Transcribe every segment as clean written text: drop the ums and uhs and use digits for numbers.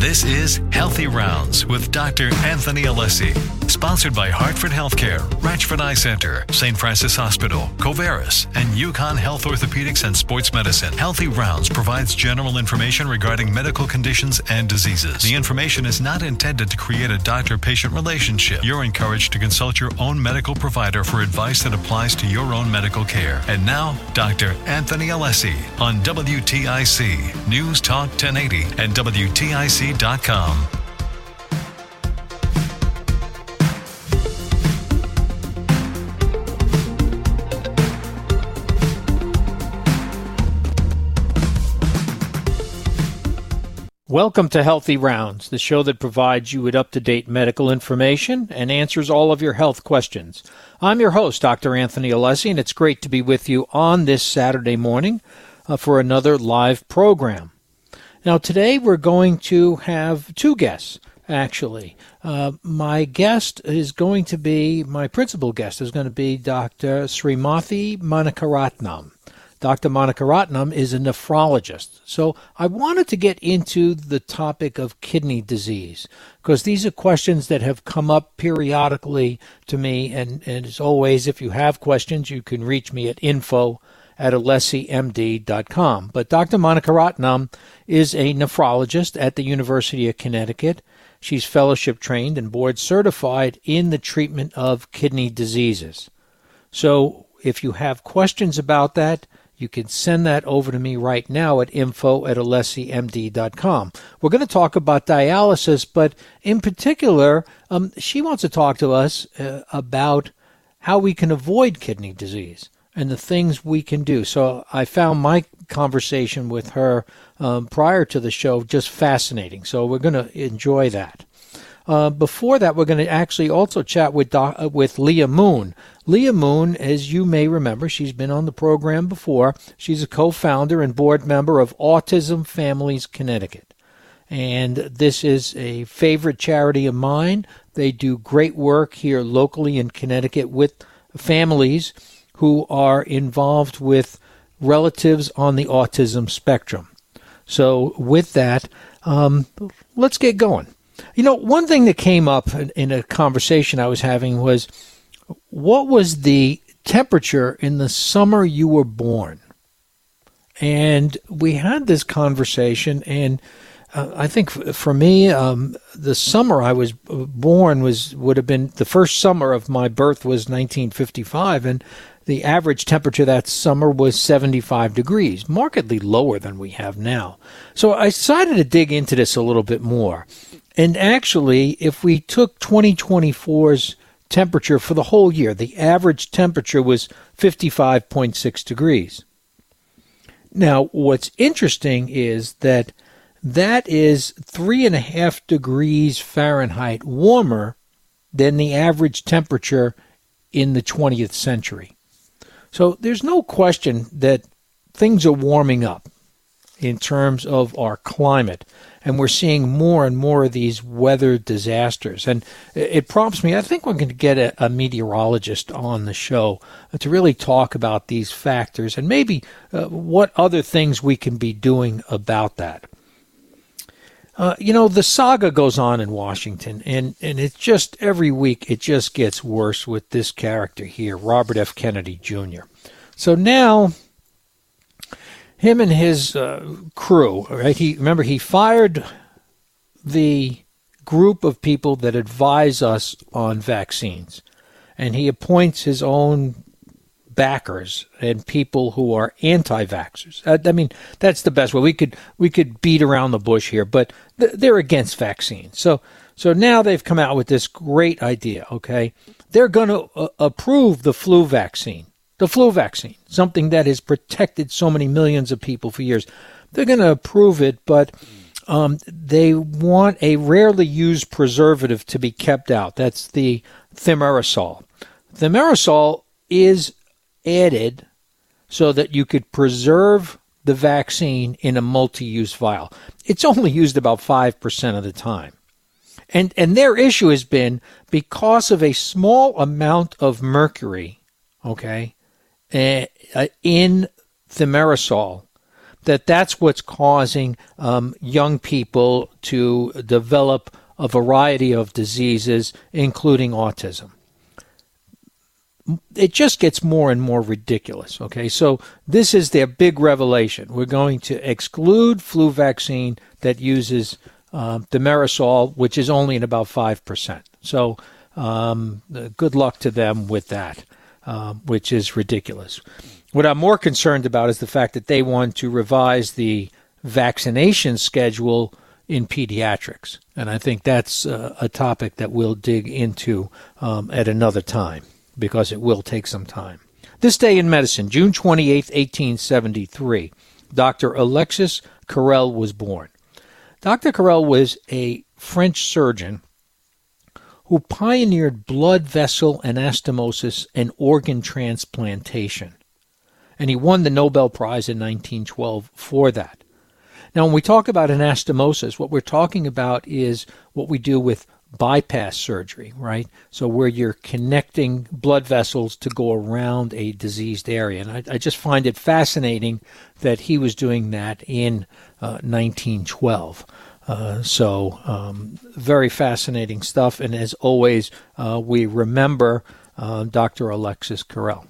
This is Healthy Rounds with Dr. Anthony Alessi. Sponsored by Hartford Healthcare, Ratchford Eye Center, St. Francis Hospital, Covaris, and Yukon Health Orthopedics and Sports Medicine. Healthy Rounds provides general information regarding medical conditions and diseases. The information is not intended to create a doctor-patient relationship. You're encouraged to consult your own medical provider for advice that applies to your own medical care. And now, Dr. Anthony Alessi on WTIC, News Talk 1080 and WTIC.com. Welcome to Healthy Rounds, the show that provides you with up-to-date medical information and answers all of your health questions. I'm your host, Dr. Anthony Alessi, and it's great to be with you on this Saturday morning for another live program. Now, today we're going to have two guests, actually. My guest is going to be, my principal guest is going to be Dr. Srimathi Manikaratnam. Dr. Manikaratnam is a nephrologist. So I wanted to get into the topic of kidney disease because these are questions that have come up periodically to me. And as always, if you have questions, you can reach me at info@alessimd.com. But Dr. Manikaratnam is a nephrologist at the University of Connecticut. She's fellowship trained and board certified in the treatment of kidney diseases. So if you have questions about that, you can send that over to me right now at info@alessimd.com. We're going to talk about dialysis, but in particular, she wants to talk to us about how we can avoid kidney disease and the things we can do. So I found my conversation with her prior to the show just fascinating. So we're going to enjoy that. Before that, we're going to actually also chat with Leah Moon. Leah Moon, as you may remember, she's been on the program before. She's a co-founder and board member of Autism Families Connecticut. And this is a favorite charity of mine. They do great work here locally in Connecticut with families who are involved with relatives on the autism spectrum. So with that, let's get going. You know, one thing that came up in a conversation I was having was, what was the temperature in the summer you were born? And we had this conversation, and I think for me, the summer I was born would have been, the first summer of my birth was 1955, and the average temperature that summer was 75 degrees, markedly lower than we have now. So I decided to dig into this a little bit more. And actually, if we took 2024's temperature for the whole year, the average temperature was 55.6 degrees. Now, what's interesting is that is 3.5 degrees Fahrenheit warmer than the average temperature in the 20th century. So there's no question that things are warming up in terms of our climate, and we're seeing more and more of these weather disasters. And it prompts me, I think we're going to get a meteorologist on the show to really talk about these factors and maybe what other things we can be doing about that. The saga goes on in Washington, and it's just every week it just gets worse with this character here, Robert F. Kennedy Jr. So now, him and his crew, right? He fired the group of people that advise us on vaccines, and he appoints his own backers and people who are anti-vaxxers. I mean, that's the best way. We could beat around the bush here, but they're against vaccines. So now they've come out with this great idea, okay? They're going to approve the flu vaccine. The flu vaccine, something that has protected so many millions of people for years. They're going to approve it, but they want a rarely used preservative to be kept out. That's the thimerosal. Thimerosal is added so that you could preserve the vaccine in a multi-use vial. It's only used about 5% of the time. And their issue has been because of a small amount of mercury, okay, in thimerosal, that's what's causing young people to develop a variety of diseases, including autism. It just gets more and more ridiculous, okay? So this is their big revelation. We're going to exclude flu vaccine that uses thimerosal, which is only in about 5%. So good luck to them with that, which is ridiculous. What I'm more concerned about is the fact that they want to revise the vaccination schedule in pediatrics. And I think that's a topic that we'll dig into at another time, because it will take some time. This day in medicine, June 28, 1873, Dr. Alexis Carrel was born. Dr. Carrel was a French surgeon who pioneered blood vessel anastomosis and organ transplantation. And he won the Nobel Prize in 1912 for that. Now, when we talk about anastomosis, what we're talking about is what we do with bypass surgery, right? So where you're connecting blood vessels to go around a diseased area. And I just find it fascinating that he was doing that in 1912. Very fascinating stuff. And as always, we remember Dr. Alexis Carrel.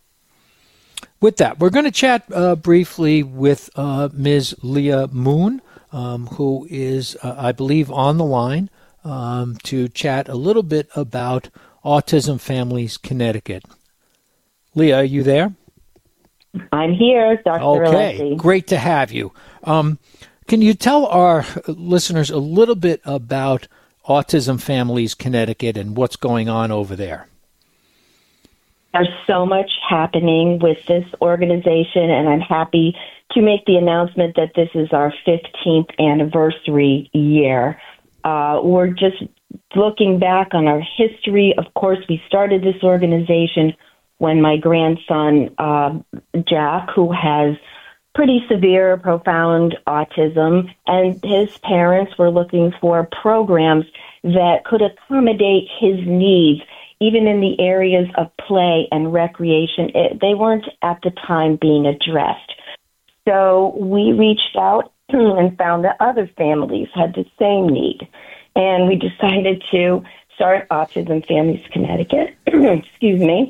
With that, we're going to chat briefly with Ms. Leah Moon, who is, I believe, on the line to chat a little bit about Autism Families Connecticut. Leah, are you there? I'm here, Dr. Okay, Alessi. Great to have you. Can you tell our listeners a little bit about Autism Families Connecticut and what's going on over there? There's so much happening with this organization, and I'm happy to make the announcement that this is our 15th anniversary year. We're just looking back on our history. Of course, we started this organization when my grandson, Jack, who has pretty severe, profound autism, and his parents were looking for programs that could accommodate his needs, even in the areas of play and recreation. They weren't at the time being addressed. So we reached out and found that other families had the same need. And we decided to start Autism Families Connecticut. Excuse me.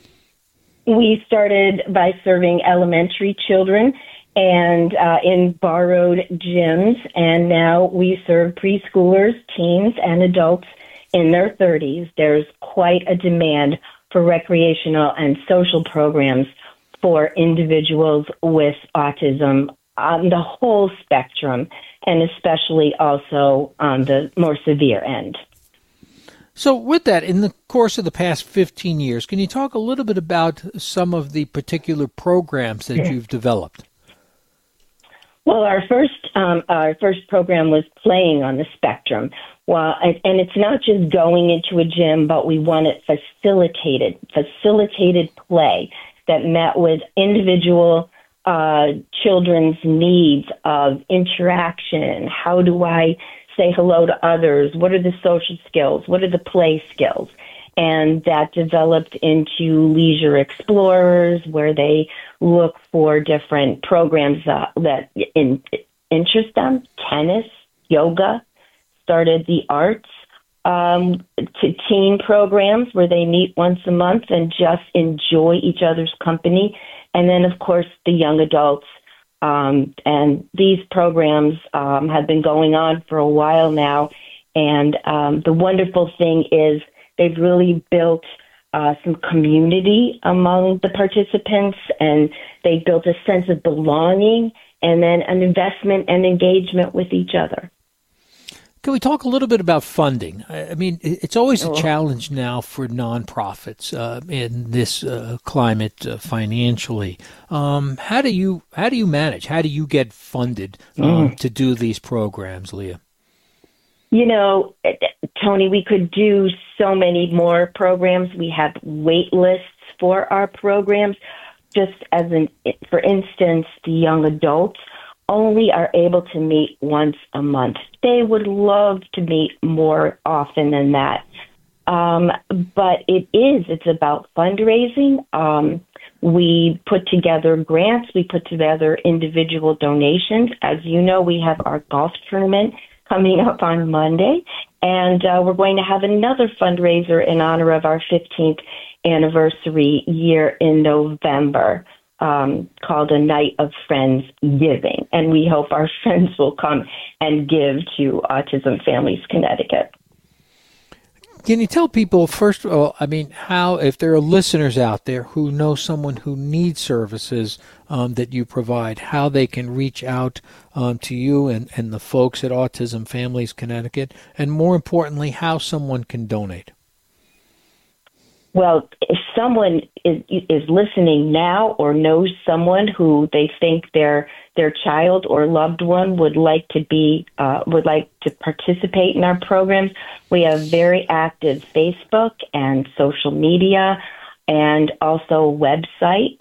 We started by serving elementary children and in borrowed gyms, and now we serve preschoolers, teens, and adults in their 30s. There's quite a demand for recreational and social programs for individuals with autism on the whole spectrum, and especially also on the more severe end. So with that, in the course of the past 15 years, can you talk a little bit about some of the particular programs that you've developed? Well, our first program was playing on the spectrum. Well, and it's not just going into a gym, but we wanted facilitated play that met with individual children's needs of interaction. How do I say hello to others? What are the social skills? What are the play skills? And that developed into Leisure Explorers, where they look for different programs that interest them. Tennis, yoga, started the arts, to teen programs where they meet once a month and just enjoy each other's company. And then, of course, the young adults. And these programs have been going on for a while now. And the wonderful thing is they've really built some community among the participants, and they built a sense of belonging and then an investment and engagement with each other. Can we talk a little bit about funding? I mean, it's always a challenge now for nonprofits in this climate financially. How do you manage? How do you get funded to do these programs, Leah? You know, Tony, we could do so many more programs. We have wait lists for our programs. Just for instance, the young adults only are able to meet once a month. They would love to meet more often than that. But it's about fundraising. We put together grants. We put together individual donations. As you know, we have our golf tournament coming up on Monday, and we're going to have another fundraiser in honor of our 15th anniversary year in November, called A Night of Friends Giving. And we hope our friends will come and give to Autism Families Connecticut. Can you tell people, first of all, how, if there are listeners out there who know someone who needs services that you provide, how they can reach out to you and the folks at Autism Families Connecticut, and more importantly, how someone can donate? Well, if someone is listening now or knows someone who they think their child or loved one would like to participate in our programs, we have very active Facebook and social media, and also a website,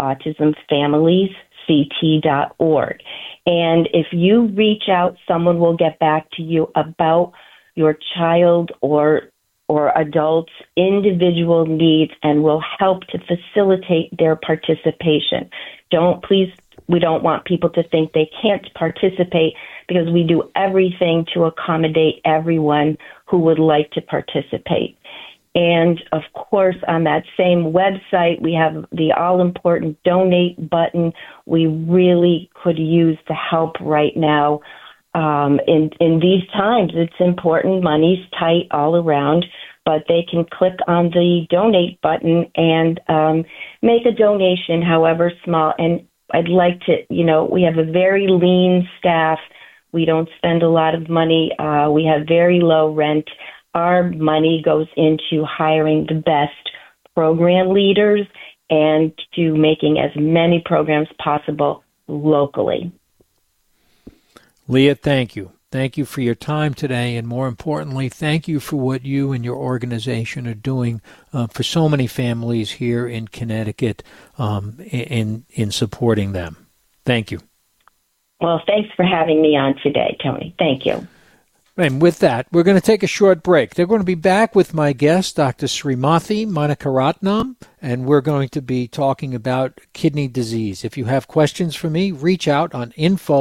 autismfamiliesct.org. And if you reach out, someone will get back to you about your child or adults' individual needs and will help to facilitate their participation. We don't want people to think they can't participate, because we do everything to accommodate everyone who would like to participate. And of course, on that same website, we have the all-important donate button. We really could use the help right now. In these times, it's important. Money's tight all around, but they can click on the donate button and make a donation, however small. And I'd like to, we have a very lean staff. We don't spend a lot of money. We have very low rent. Our money goes into hiring the best program leaders and to making as many programs possible locally. Leah, thank you. Thank you for your time today, and more importantly, thank you for what you and your organization are doing for so many families here in Connecticut in supporting them. Thank you. Well, thanks for having me on today, Tony. Thank you. And with that, we're going to take a short break. They're going to be back with my guest, Dr. Srimathi Manakaratnam, and we're going to be talking about kidney disease. If you have questions for me, reach out on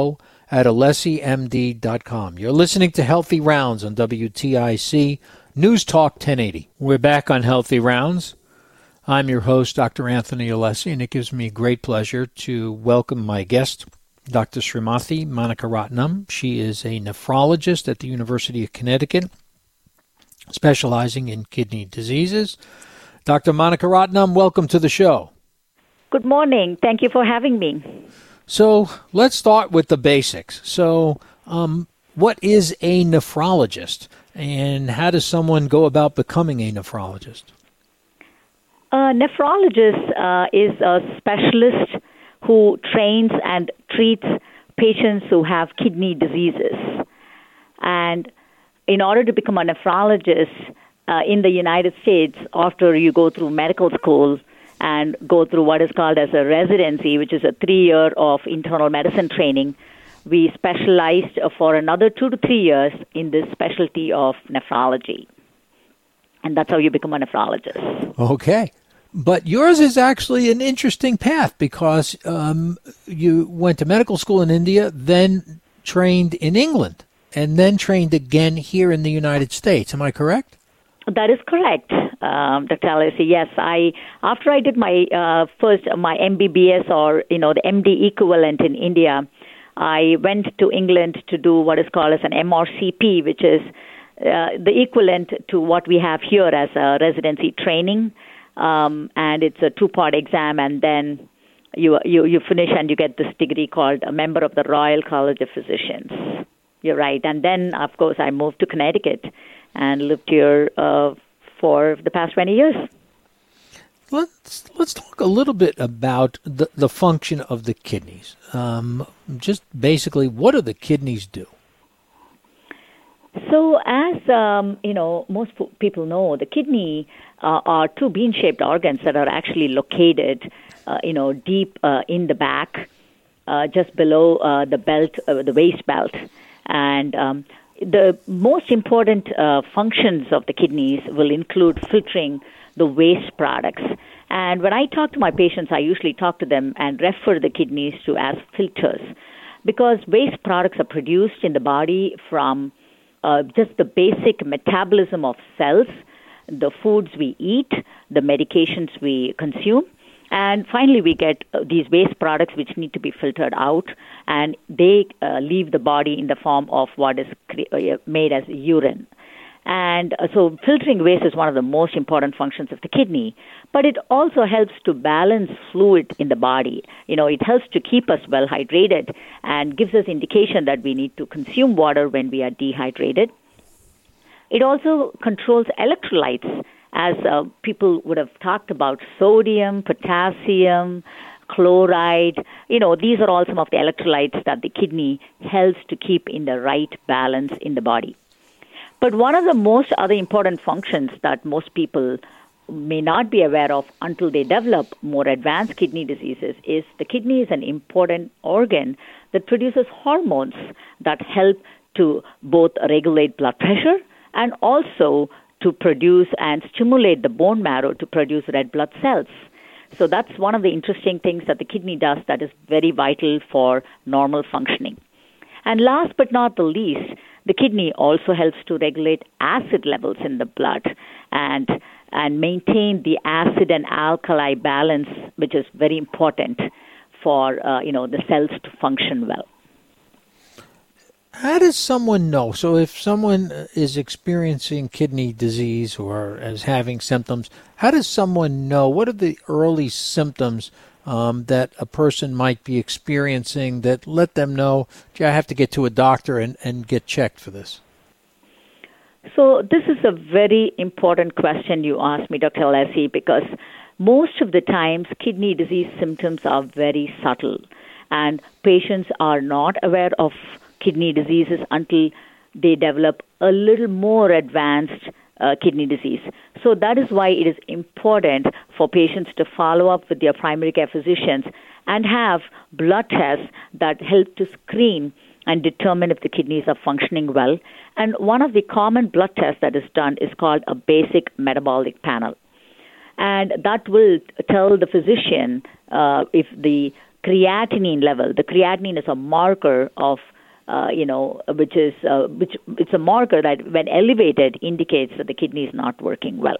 info@alessimd.com. You're listening to Healthy Rounds on WTIC News Talk 1080. We're back on Healthy Rounds. I'm your host, Dr. Anthony Alessi, and it gives me great pleasure to welcome my guest, Dr. Srimathi Manakaratnam. She is a nephrologist at the University of Connecticut, specializing in kidney diseases. Dr. Manakaratnam, welcome to the show. Good morning. Thank you for having me. So let's start with the basics. So what is a nephrologist, and how does someone go about becoming a nephrologist? A nephrologist is a specialist who trains and treats patients who have kidney diseases. And in order to become a nephrologist in the United States, after you go through medical school and go through what is called as a residency, which is a 3-year of internal medicine training, we specialized for another 2 to 3 years in this specialty of nephrology. And that's how you become a nephrologist. Okay. But yours is actually an interesting path, because you went to medical school in India, then trained in England, and then trained again here in the United States. Am I correct? That is correct, Dr. Alessi. Yes, after I did my my MBBS, or the MD equivalent in India, I went to England to do what is called as an MRCP, which is the equivalent to what we have here as a residency training. And it's a 2-part exam, and then you finish and you get this degree called a member of the Royal College of Physicians. You're right. And then, of course, I moved to Connecticut and lived here for the past 20 years. Let's talk a little bit about the function of the kidneys. Just basically, what do the kidneys do? So as, most people know, the kidney are 2 bean-shaped organs that are actually located, deep in the back, just below the belt, the waist belt. And the most important functions of the kidneys will include filtering the waste products. And when I talk to my patients, I usually talk to them and refer the kidneys to as filters, because waste products are produced in the body from just the basic metabolism of cells, the foods we eat, the medications we consume. And finally, we get these waste products which need to be filtered out, and they leave the body in the form of what is made as urine. And so filtering waste is one of the most important functions of the kidney, but it also helps to balance fluid in the body. It helps to keep us well hydrated and gives us indication that we need to consume water when we are dehydrated. It also controls electrolytes, as people would have talked about sodium, potassium, chloride. These are all some of the electrolytes that the kidney helps to keep in the right balance in the body. But one of the most other important functions that most people may not be aware of until they develop more advanced kidney diseases is the kidney is an important organ that produces hormones that help to both regulate blood pressure and also to produce and stimulate the bone marrow to produce red blood cells. So that's one of the interesting things that the kidney does that is very vital for normal functioning. And last but not the least, the kidney also helps to regulate acid levels in the blood and maintain the acid and alkali balance, which is very important for the cells to function well. How does someone know? So if someone is experiencing kidney disease or is having symptoms, how does someone know? What are the early symptoms that a person might be experiencing that let them know, gee, I have to get to a doctor and get checked for this? So this is a very important question you asked me, Dr. Alessi, because most of the times kidney disease symptoms are very subtle, and patients are not aware of kidney diseases until they develop a little more advanced kidney disease. So that is why it is important for patients to follow up with their primary care physicians and have blood tests that help to screen and determine if the kidneys are functioning well. And one of the common blood tests that is done is called a basic metabolic panel. And that will tell the physician if the creatinine level, the creatinine is a marker of which it's a marker that when elevated indicates that the kidney is not working well.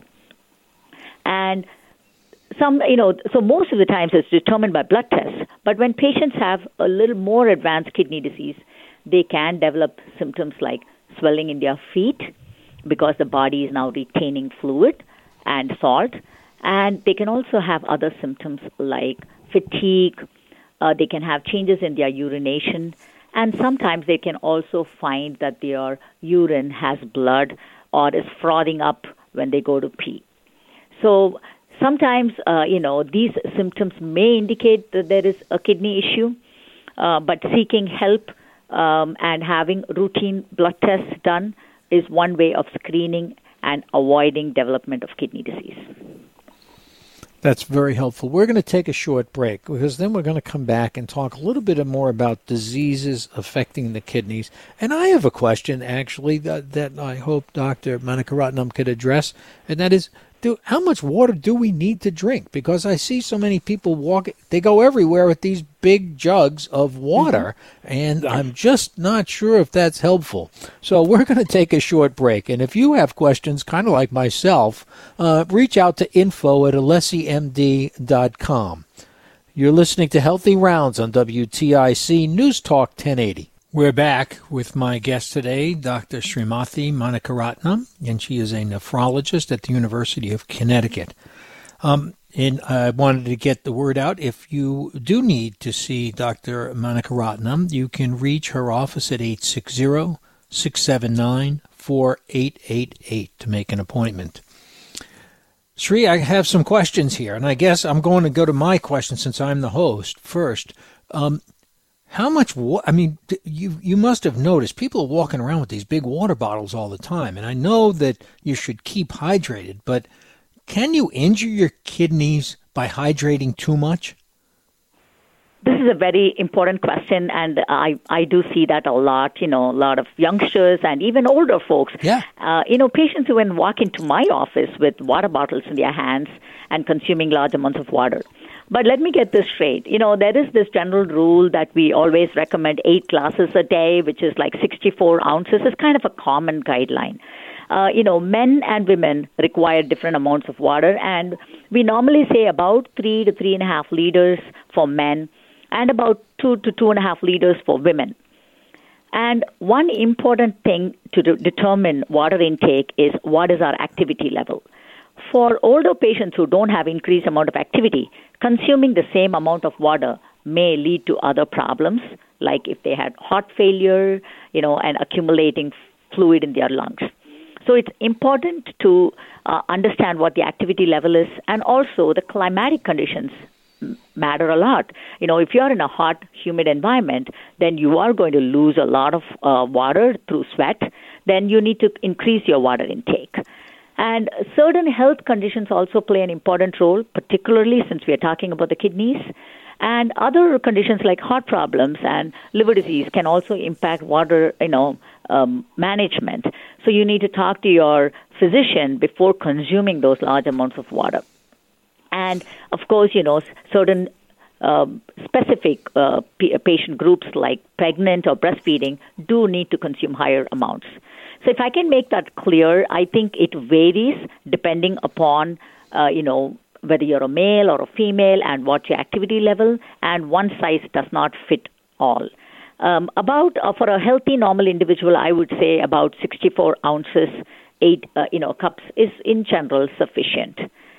And so most of the times it's determined by blood tests. But when patients have a little more advanced kidney disease, they can develop symptoms like swelling in their feet because the body is now retaining fluid and salt. And they can also have other symptoms like fatigue. They can have changes in their urination. And sometimes they can also find that their urine has blood or is frothing up when they go to pee. So sometimes, these symptoms may indicate that there is a kidney issue, but seeking help and having routine blood tests done is one way of screening and avoiding development of kidney disease. That's very helpful. We're going to take a short break because then we're going to come back and talk a little bit more about diseases affecting the kidneys. And I have a question, actually, that I hope Dr. Manickarathnam could address, and that is, how much water do we need to drink? Because I see so many people walking, they go everywhere with these big jugs of water, and I'm just not sure if that's helpful. So we're going to take a short break, and if you have questions, kind of like myself, reach out to info@alessimd.com. You're listening to Healthy Rounds on WTIC News Talk 1080. We're back with my guest today, Dr. Srimati Manickarathnam, and she is a nephrologist at the University of Connecticut. And I wanted to get the word out. If you do need to see Dr. Manickarathnam, you can reach her office at 860-679-4888 to make an appointment. Sri, I have some questions here, and I guess I'm going to go to my question since I'm the host first. How much water? I mean, you must have noticed people are walking around with these big water bottles all the time, and I know that you should keep hydrated, but can you injure your kidneys by hydrating too much? This is a very important question, and I do see that a lot, a lot of youngsters and even older folks. Yeah. Patients who even walk into my office with water bottles in their hands and consuming large amounts of water. But let me get this straight. There is this general rule that we always recommend 8 glasses a day, which is like 64 ounces. It's kind of a common guideline. Men and women require different amounts of water, and we normally say about 3 to 3.5 liters for men and about 2 to 2.5 liters for women. And one important thing to determine water intake is what is our activity level. For older patients who don't have increased amount of activity, consuming the same amount of water may lead to other problems, like if they had heart failure, and accumulating fluid in their lungs. So it's important to understand what the activity level is, and also the climatic conditions matter a lot. If you're in a hot, humid environment, then you are going to lose a lot of water through sweat. Then you need to increase your water intake. And certain health conditions also play an important role, particularly since we are talking about the kidneys. And other conditions like heart problems and liver disease can also impact water, management. So you need to talk to your physician before consuming those large amounts of water. And, of course, certain specific patient groups like pregnant or breastfeeding do need to consume higher amounts. So if I can make that clear, I think it varies depending upon, whether you're a male or a female and what's your activity level, and one size does not fit all. For a healthy, normal individual, I would say about 64 ounces, 8 cups is in general sufficient.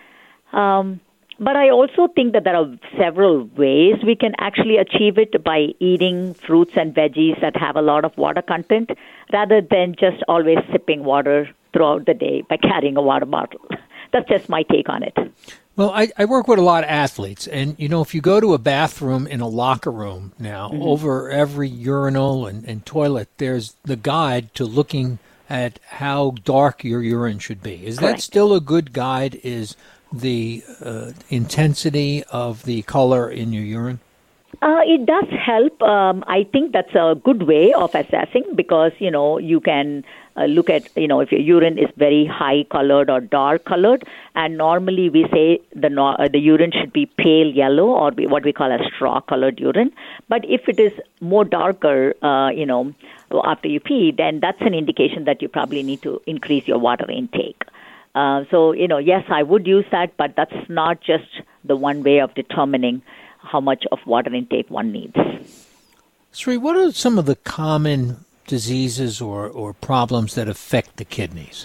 But I also think that there are several ways we can actually achieve it by eating fruits and veggies that have a lot of water content, rather than just always sipping water throughout the day by carrying a water bottle. That's just my take on it. Well, I work with a lot of athletes, and, if you go to a bathroom in a locker room now, over every urinal and toilet, there's the guide to looking at how dark your urine should be. Is Correct. that still a good guide? Is the intensity of the color in your urine? It does help. I think that's a good way of assessing because, you can look at, if your urine is very high colored or dark colored. And normally we say the urine should be pale yellow or what we call a straw colored urine. But if it is more darker, after you pee, then that's an indication that you probably need to increase your water intake. Yes, I would use that, but that's not just the one way of determining how much of water intake one needs. Sri, what are some of the common diseases or problems that affect the kidneys?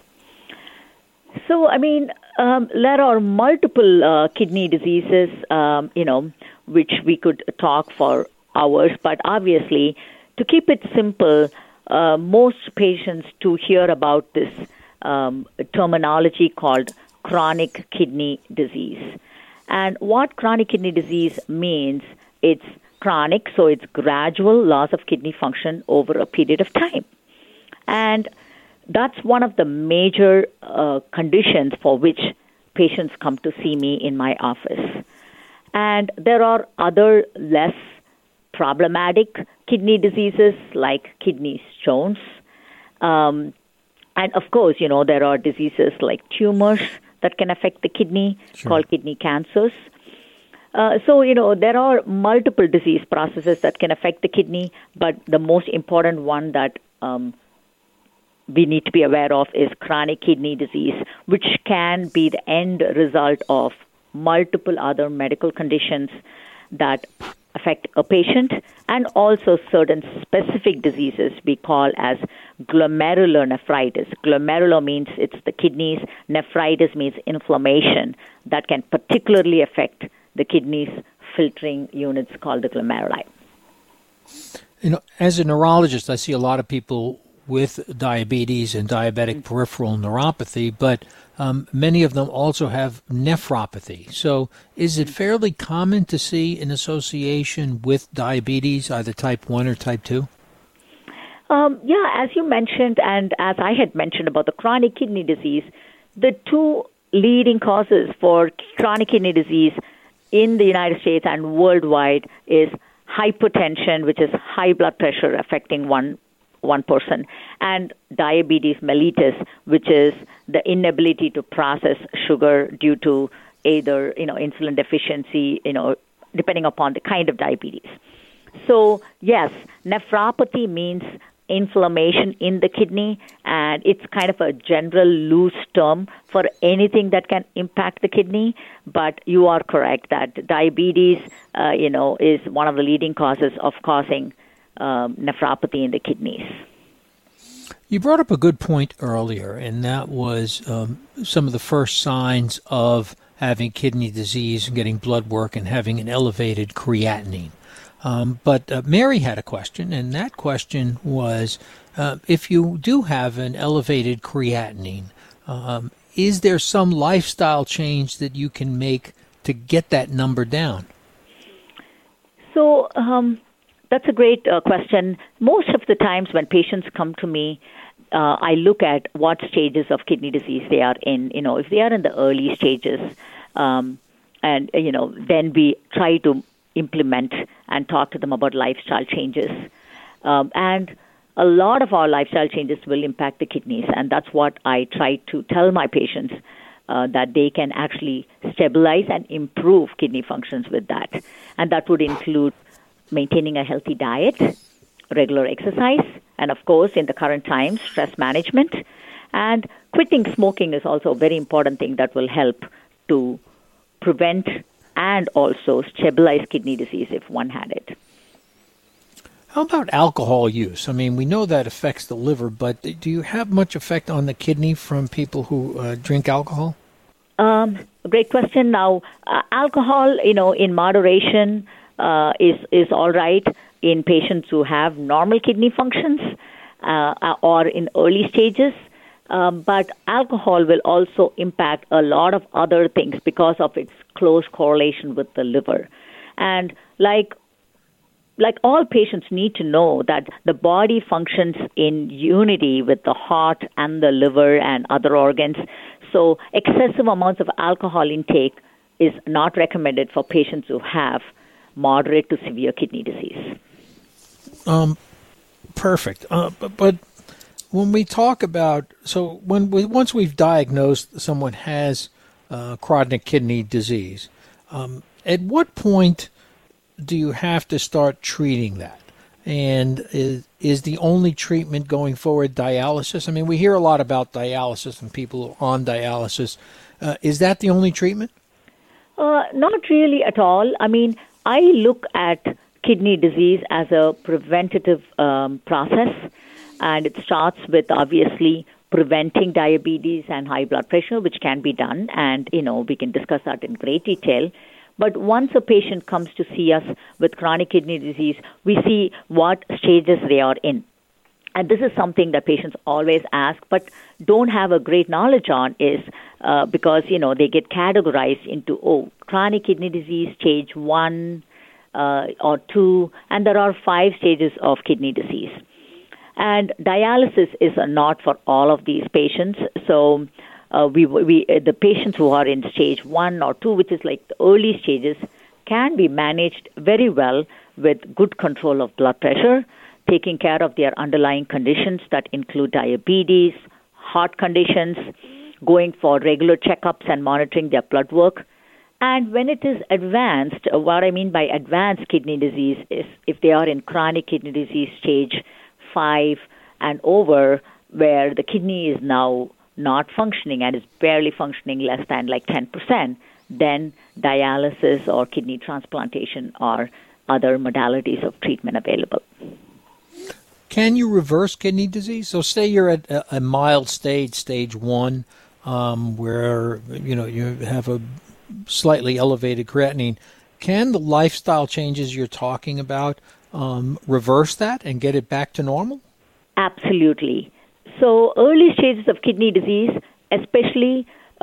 So, there are multiple kidney diseases, which we could talk for hours, but obviously, to keep it simple, most patients do hear about this terminology called chronic kidney disease. And what chronic kidney disease means, it's chronic, so it's gradual loss of kidney function over a period of time. And that's one of the major conditions for which patients come to see me in my office. And there are other less problematic kidney diseases like kidney stones. And of course, there are diseases like tumors that can affect the kidney, called kidney cancers. There are multiple disease processes that can affect the kidney, but the most important one that we need to be aware of is chronic kidney disease, which can be the end result of multiple other medical conditions that affect a patient, and also certain specific diseases we call as glomerulonephritis. Glomerulo means it's the kidneys, nephritis means inflammation that can particularly affect the kidneys filtering units called the glomeruli. As a neurologist, I see a lot of people with diabetes and diabetic peripheral neuropathy, but many of them also have nephropathy. So is it fairly common to see an association with diabetes, either type 1 or type 2? As you mentioned, and as I had mentioned about the chronic kidney disease, the two leading causes for chronic kidney disease in the United States and worldwide is hypertension, which is high blood pressure affecting one person, and diabetes mellitus, which is the inability to process sugar due to either insulin deficiency, depending upon the kind of diabetes. So yes, nephropathy means inflammation in the kidney, and it's kind of a general loose term for anything that can impact the kidney. But you are correct that diabetes, is one of the leading causes of causing nephropathy in the kidneys. You brought up a good point earlier, and that was some of the first signs of having kidney disease and getting blood work and having an elevated creatinine. But Mary had a question, and that question was, if you do have an elevated creatinine, is there some lifestyle change that you can make to get that number down? So that's a great question. Most of the times when patients come to me, I look at what stages of kidney disease they are in. If they are in the early stages, then we try to implement and talk to them about lifestyle changes. And a lot of our lifestyle changes will impact the kidneys, and that's what I try to tell my patients, that they can actually stabilize and improve kidney functions with that. And that would include maintaining a healthy diet, regular exercise, and of course, in the current times, stress management. And quitting smoking is also a very important thing that will help to prevent and also stabilize kidney disease if one had it. How about alcohol use? I mean, we know that affects the liver, but do you have much effect on the kidney from people who drink alcohol? Great question. Now, alcohol, in moderation is all right in patients who have normal kidney functions or in early stages. But alcohol will also impact a lot of other things because of its close correlation with the liver. And like all patients need to know that the body functions in unity with the heart and the liver and other organs. So excessive amounts of alcohol intake is not recommended for patients who have moderate to severe kidney disease. Perfect. But when we talk about, once we've diagnosed someone has chronic kidney disease, at what point do you have to start treating that? And is the only treatment going forward dialysis? I mean, we hear a lot about dialysis and people on dialysis. Is that the only treatment? Not really at all. I mean, I look at kidney disease as a preventative process, and it starts with obviously preventing diabetes and high blood pressure, which can be done, and we can discuss that in great detail. But once a patient comes to see us with chronic kidney disease, we see what stages they are in. And this is something that patients always ask, but don't have a great knowledge on, is because, they get categorized into, chronic kidney disease, stage 1 or 2, and there are 5 stages of kidney disease. And dialysis is not for all of these patients. So the patients who are in stage 1 or 2, which is like the early stages, can be managed very well with good control of blood pressure, taking care of their underlying conditions that include diabetes, heart conditions, going for regular checkups and monitoring their blood work. And when it is advanced, what I mean by advanced kidney disease is if they are in chronic kidney disease stage 5 and over, where the kidney is now not functioning and is barely functioning less than like 10%, then dialysis or kidney transplantation are other modalities of treatment available. Can you reverse kidney disease? So say you're at a mild stage 1, where you have a slightly elevated creatinine. Can the lifestyle changes you're talking about reverse that and get it back to normal? Absolutely. So early stages of kidney disease, especially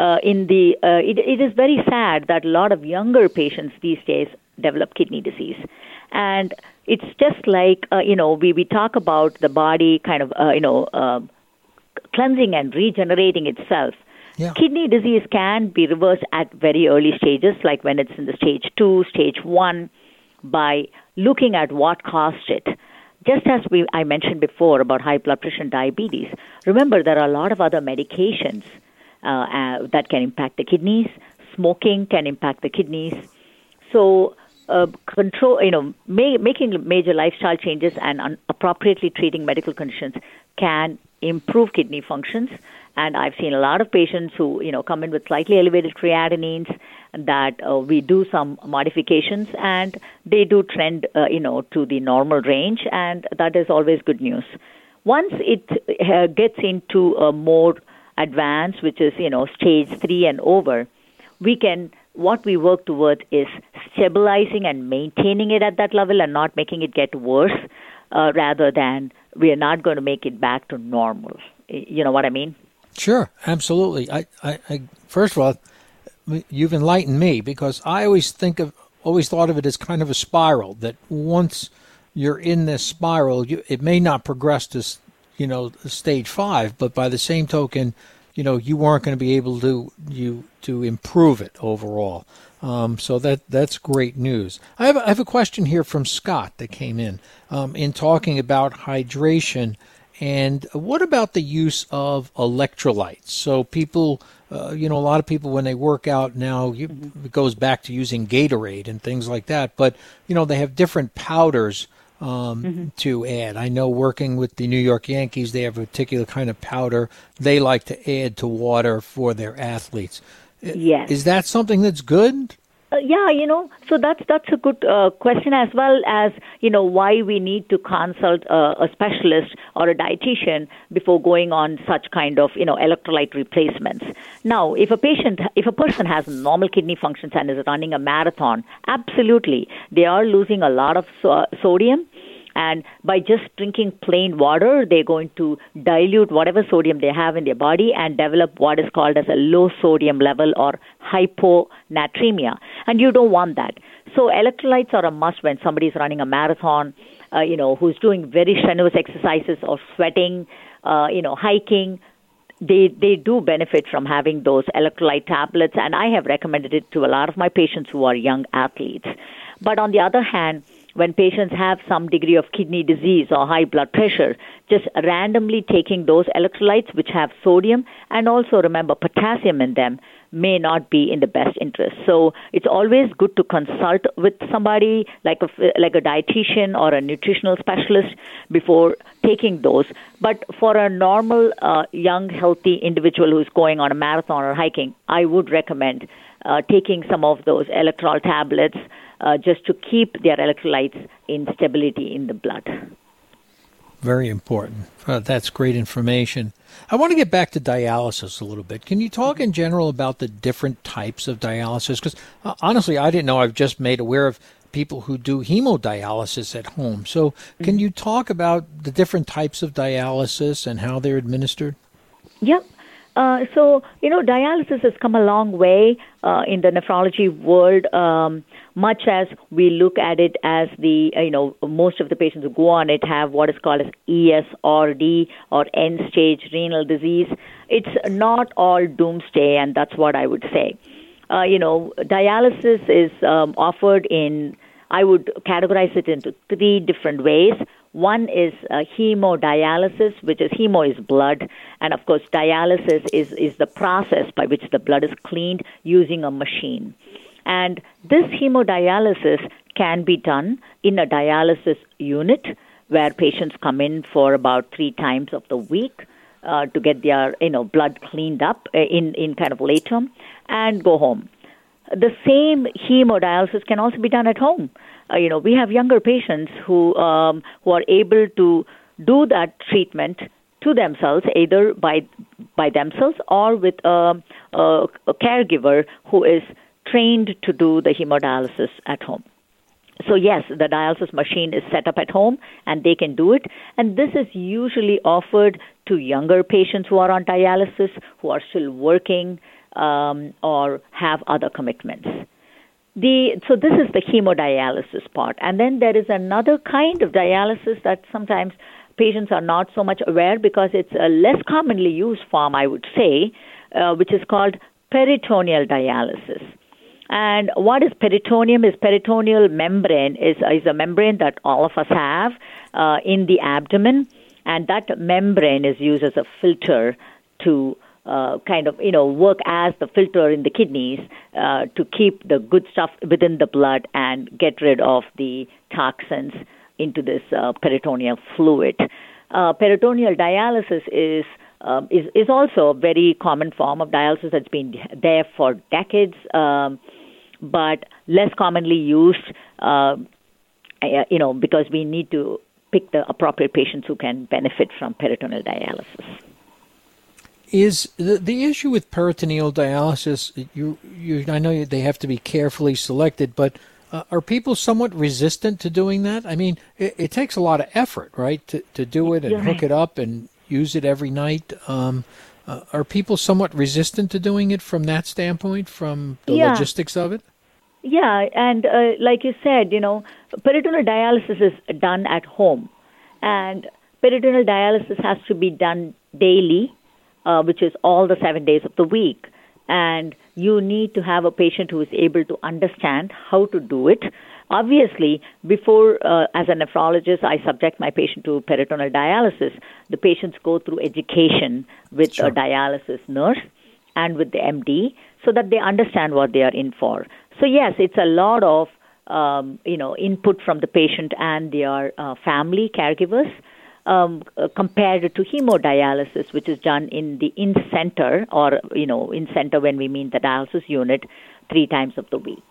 it is very sad that a lot of younger patients these days develop kidney disease. And it's just like, we talk about the body kind of, cleansing and regenerating itself. Yeah. Kidney disease can be reversed at very early stages, like when it's in the stage 2, stage 1, by looking at what caused it. Just as I mentioned before about high blood pressure and diabetes, remember there are a lot of other medications that can impact the kidneys. Smoking can impact the kidneys. So making major lifestyle changes and appropriately treating medical conditions can improve kidney functions. And I've seen a lot of patients who, come in with slightly elevated creatinines that we do some modifications and they do trend, to the normal range, and that is always good news. Once it gets into a more advanced, which is, stage 3 and over, what we work towards is stabilizing and maintaining it at that level and not making it get worse, rather than we are not going to make it back to normal. You know what I mean? Sure, absolutely. I first of all, you've enlightened me, because I always thought of it as kind of a spiral, that once you're in this spiral, it may not progress to, stage 5, but by the same token, you weren't going to be able to improve it overall. So that's great news. I have a question here from Scott that came in talking about hydration. And what about the use of electrolytes? So people, a lot of people when they work out now, it goes back to using Gatorade and things like that. But, they have different powders to add. I know working with the New York Yankees, they have a particular kind of powder they like to add to water for their athletes. Yes. Is that something that's good? So that's a good question, as well as, why we need to consult a specialist or a dietitian before going on such kind of, electrolyte replacements. Now, if a person has normal kidney functions and is running a marathon, absolutely, they are losing a lot of sodium. And by just drinking plain water, they're going to dilute whatever sodium they have in their body and develop what is called as a low sodium level or hyponatremia. And you don't want that. So electrolytes are a must when somebody is running a marathon, who's doing very strenuous exercises or sweating, hiking. They do benefit from having those electrolyte tablets, and I have recommended it to a lot of my patients who are young athletes. But on the other hand, when patients have some degree of kidney disease or high blood pressure, just randomly taking those electrolytes which have sodium and also, remember, potassium in them may not be in the best interest. So it's always good to consult with somebody like a dietitian or a nutritional specialist before taking those. But for a normal, young, healthy individual who's going on a marathon or hiking, I would recommend taking some of those electrolyte tablets just to keep their electrolytes in stability in the blood. Very important. That's great information. I want to get back to dialysis a little bit. Can you talk in general about the different types of dialysis? Because honestly, I didn't know. I've just made aware of people who do hemodialysis at home. So can you talk about the different types of dialysis and how they're administered? Yep. Dialysis has come a long way in the nephrology world, much as we look at it as most of the patients who go on it have what is called as ESRD or end-stage renal disease. It's not all doomsday, and that's what I would say. Dialysis is offered I would categorize it into 3 different ways. One is hemodialysis, which is hemo is blood, and of course dialysis is the process by which the blood is cleaned using a machine. And this hemodialysis can be done in a dialysis unit where patients come in for about 3 times of the week to get their blood cleaned up in kind of late term and go home. The same hemodialysis can also be done at home. We have younger patients who are able to do that treatment to themselves, either by themselves or with a caregiver who is trained to do the hemodialysis at home. So yes, the dialysis machine is set up at home and they can do it. And this is usually offered to younger patients who are on dialysis, who are still working or have other commitments. So this is the hemodialysis part. And then there is another kind of dialysis that sometimes patients are not so much aware because it's a less commonly used form, I would say, which is called peritoneal dialysis. And what is peritoneum? Is peritoneal membrane is a membrane that all of us have in the abdomen, and that membrane is used as a filter to work as the filter in the kidneys to keep the good stuff within the blood and get rid of the toxins into this peritoneal fluid. Peritoneal dialysis is also a very common form of dialysis that's been there for decades, but less commonly used, because we need to pick the appropriate patients who can benefit from peritoneal dialysis. Is the issue with peritoneal dialysis, I know they have to be carefully selected, but are people somewhat resistant to doing that? I mean, it takes a lot of effort, right, to do it and hook it up and use it every night. Are people somewhat resistant to doing it from that standpoint, from the logistics of it? Yeah, and like you said, peritoneal dialysis is done at home, and peritoneal dialysis has to be done daily, which is all the 7 days of the week. And you need to have a patient who is able to understand how to do it. Obviously, before, as a nephrologist, I subject my patient to peritoneal dialysis. The patients go through education with a dialysis nurse and with the MD so that they understand what they are in for. So, yes, it's a lot of, input from the patient and their family caregivers. Compared to hemodialysis, which is done in the in-center, or, in-center when we mean the dialysis unit, 3 times of the week.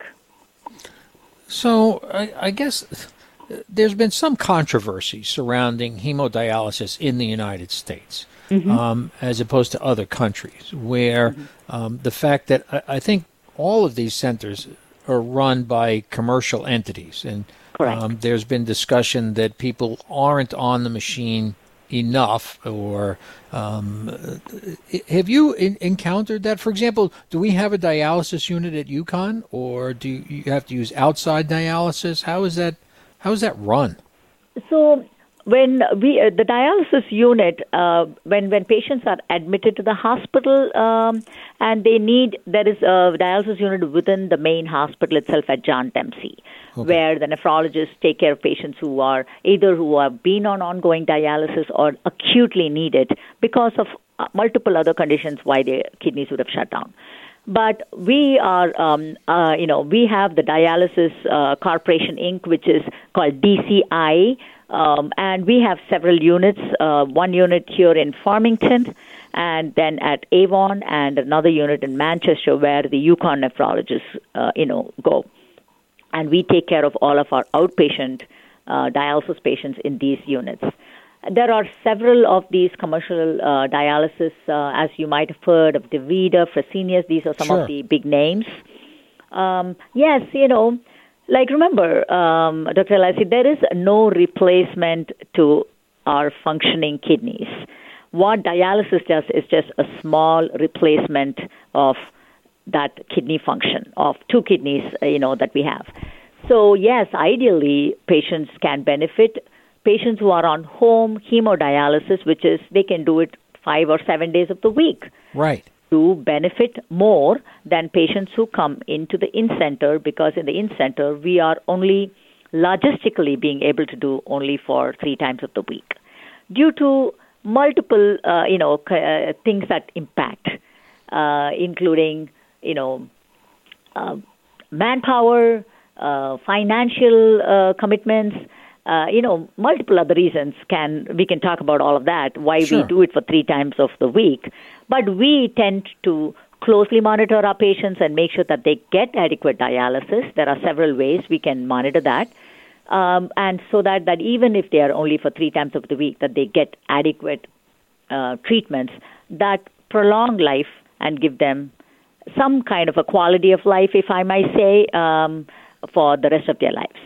So I guess there's been some controversy surrounding hemodialysis in the United States, as opposed to other countries, where the fact that I think all of these centers are run by commercial entities, and there's been discussion that people aren't on the machine enough, or have you encountered that? For example, do we have a dialysis unit at UConn, or do you have to use outside dialysis? How is that run? So when the dialysis unit, when patients are admitted to the hospital and there is a dialysis unit within the main hospital itself at John Dempsey, where the nephrologists take care of patients who have been on ongoing dialysis or acutely need it because of multiple other conditions why their kidneys would have shut down. But we are, we have the Dialysis Corporation Inc., which is called DCI, and we have several units, one unit here in Farmington, and then at Avon, and another unit in Manchester where the UConn nephrologists, go. And we take care of all of our outpatient dialysis patients in these units. There are several of these commercial dialysis, as you might have heard of DaVita, Fresenius. These are some of the big names. Yes, remember, Dr. Alessi, there is no replacement to our functioning kidneys. What dialysis does is just a small replacement of that kidney function, of 2 kidneys, that we have. So, yes, ideally, patients can benefit. Patients who are on home hemodialysis, which is they can do it 5 or 7 days of the week. Right. To benefit more than patients who come into the in-center, because in the in-center, we are only logistically being able to do only for 3 times of the week due to multiple, things that impact, including, manpower, financial commitments, multiple other reasons. We can talk about all of that, why we do it for 3 times of the week. But we tend to closely monitor our patients and make sure that they get adequate dialysis. There are several ways we can monitor that. And so that even if they are only for 3 times of the week, that they get adequate treatments that prolong life and give them some kind of a quality of life, if I might say, for the rest of their lives.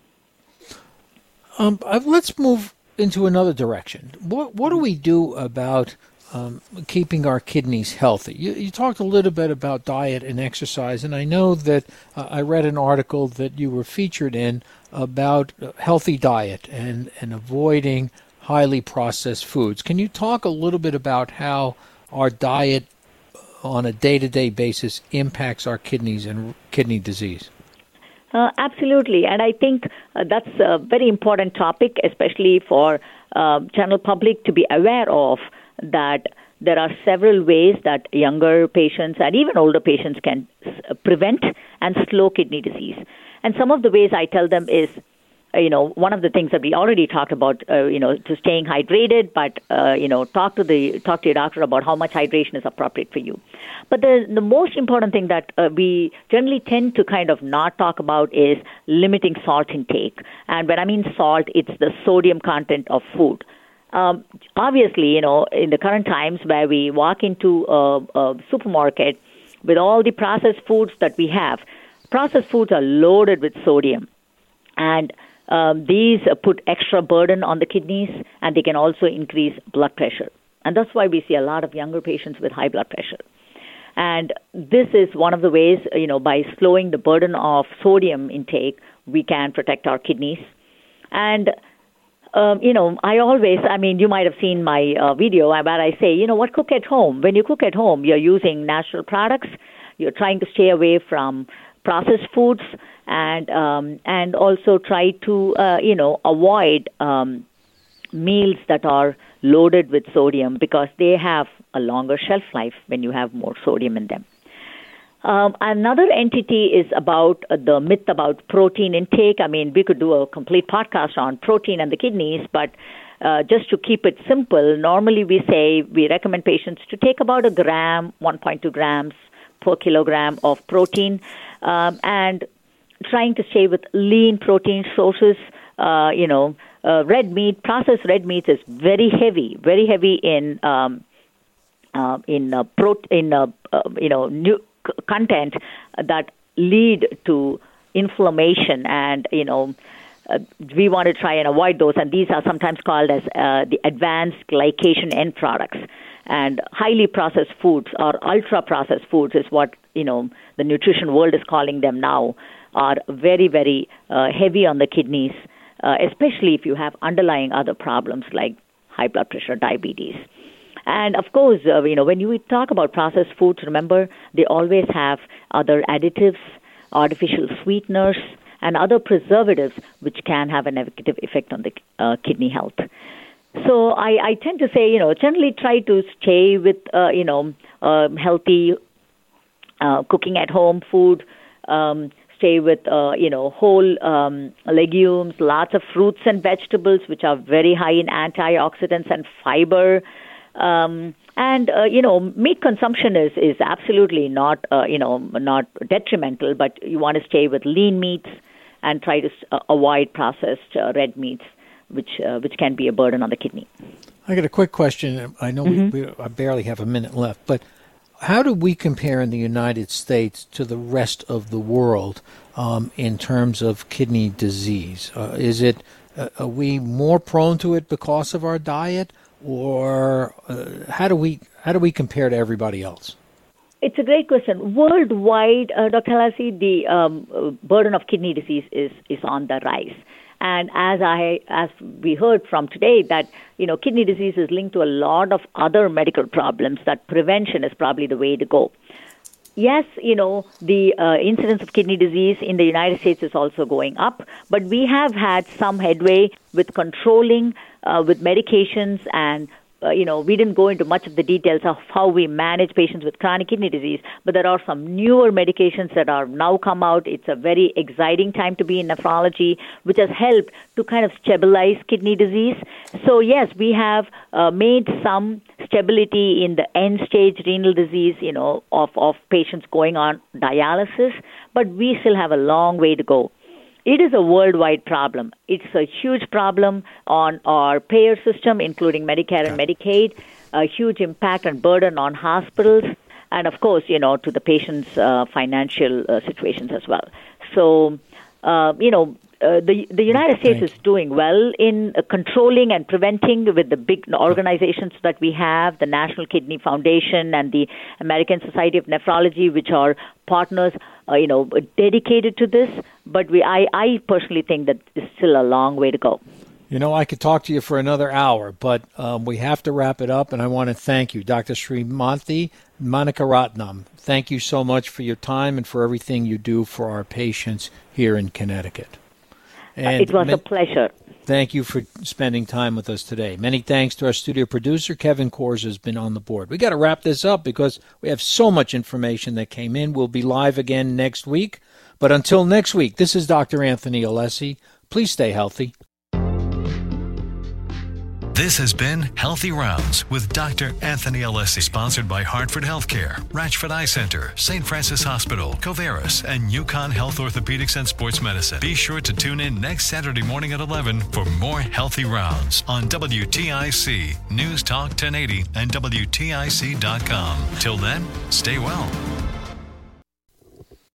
Let's move into another direction. What do we do about keeping our kidneys healthy? You talked a little bit about diet and exercise, and I know that I read an article that you were featured in about healthy diet and avoiding highly processed foods. Can you talk a little bit about how our diet on a day-to-day basis impacts our kidneys and kidney disease? Absolutely. And I think that's a very important topic, especially for general public to be aware of, that there are several ways that younger patients and even older patients can prevent and slow kidney disease. And some of the ways I tell them is, one of the things that we already talked about, to staying hydrated, but, talk to your doctor about how much hydration is appropriate for you. But the most important thing that we generally tend to kind of not talk about is limiting salt intake. And when I mean salt, it's the sodium content of food. Obviously, in the current times where we walk into a supermarket with all the processed foods that we have, processed foods are loaded with sodium. And these put extra burden on the kidneys, and they can also increase blood pressure. And that's why we see a lot of younger patients with high blood pressure. And this is one of the ways, by slowing the burden of sodium intake, we can protect our kidneys. And, you might have seen my video where I say, cook at home. When you cook at home, you're using natural products. You're trying to stay away from processed foods, and also try to avoid meals that are loaded with sodium, because they have a longer shelf life when you have more sodium in them. Another entity is about the myth about protein intake. I mean, we could do a complete podcast on protein and the kidneys, but just to keep it simple, normally we recommend patients to take about 1.2 grams per kilogram of protein, and trying to stay with lean protein sources. Red meat, processed red meat is very heavy in content that lead to inflammation, and we want to try and avoid those. And these are sometimes called as the advanced glycation end products. And highly processed foods, or ultra-processed foods, is what the nutrition world is calling them now, are very, very heavy on the kidneys, especially if you have underlying other problems like high blood pressure, diabetes. And of course, when you talk about processed foods, remember, they always have other additives, artificial sweeteners, and other preservatives which can have a negative effect on the kidney health. So I tend to say, generally try to stay with, healthy cooking at home food, stay with, whole legumes, lots of fruits and vegetables, which are very high in antioxidants and fiber. Meat consumption is absolutely not detrimental, but you want to stay with lean meats and try to avoid processed red meats, which can be a burden on the kidney. I got a quick question. I know I barely have a minute left, but how do we compare in the United States to the rest of the world in terms of kidney disease? Are we more prone to it because of our diet, or how do we compare to everybody else? It's a great question. Worldwide, Dr. Halassi, the burden of kidney disease is on the rise. And as we heard from today, that kidney disease is linked to a lot of other medical problems, that prevention is probably the way to go. Yes, the incidence of kidney disease in the United States is also going up, but we have had some headway with controlling with medications, and we didn't go into much of the details of how we manage patients with chronic kidney disease, but there are some newer medications that are now come out. It's a very exciting time to be in nephrology, which has helped to kind of stabilize kidney disease. So yes, we have made some stability in the end-stage renal disease, of patients going on dialysis, but we still have a long way to go. It is a worldwide problem. It's a huge problem on our payer system, including Medicare and Medicaid, a huge impact and burden on hospitals, and of course, to the patient's financial situations as well. So, the United States is doing well in controlling and preventing with the big organizations that we have, the National Kidney Foundation and the American Society of Nephrology, which are partners, dedicated to this. But I personally think that it's still a long way to go. You know, I could talk to you for another hour, but we have to wrap it up, and I want to thank you, Dr. Srimanthi Manikaratnam. Thank you so much for your time and for everything you do for our patients here in Connecticut. And it was a pleasure. Thank you for spending time with us today. Many thanks to our studio producer, Kevin Kors, has been on the board. We got to wrap this up because we have so much information that came in. We'll be live again next week. But until next week, this is Dr. Anthony Alessi. Please stay healthy. This has been Healthy Rounds with Dr. Anthony Alessi, sponsored by Hartford Healthcare, Ratchford Eye Center, St. Francis Hospital, Coveris, and UConn Health Orthopedics and Sports Medicine. Be sure to tune in next Saturday morning at 11 for more Healthy Rounds on WTIC, News Talk 1080, and WTIC.com. Till then, stay well.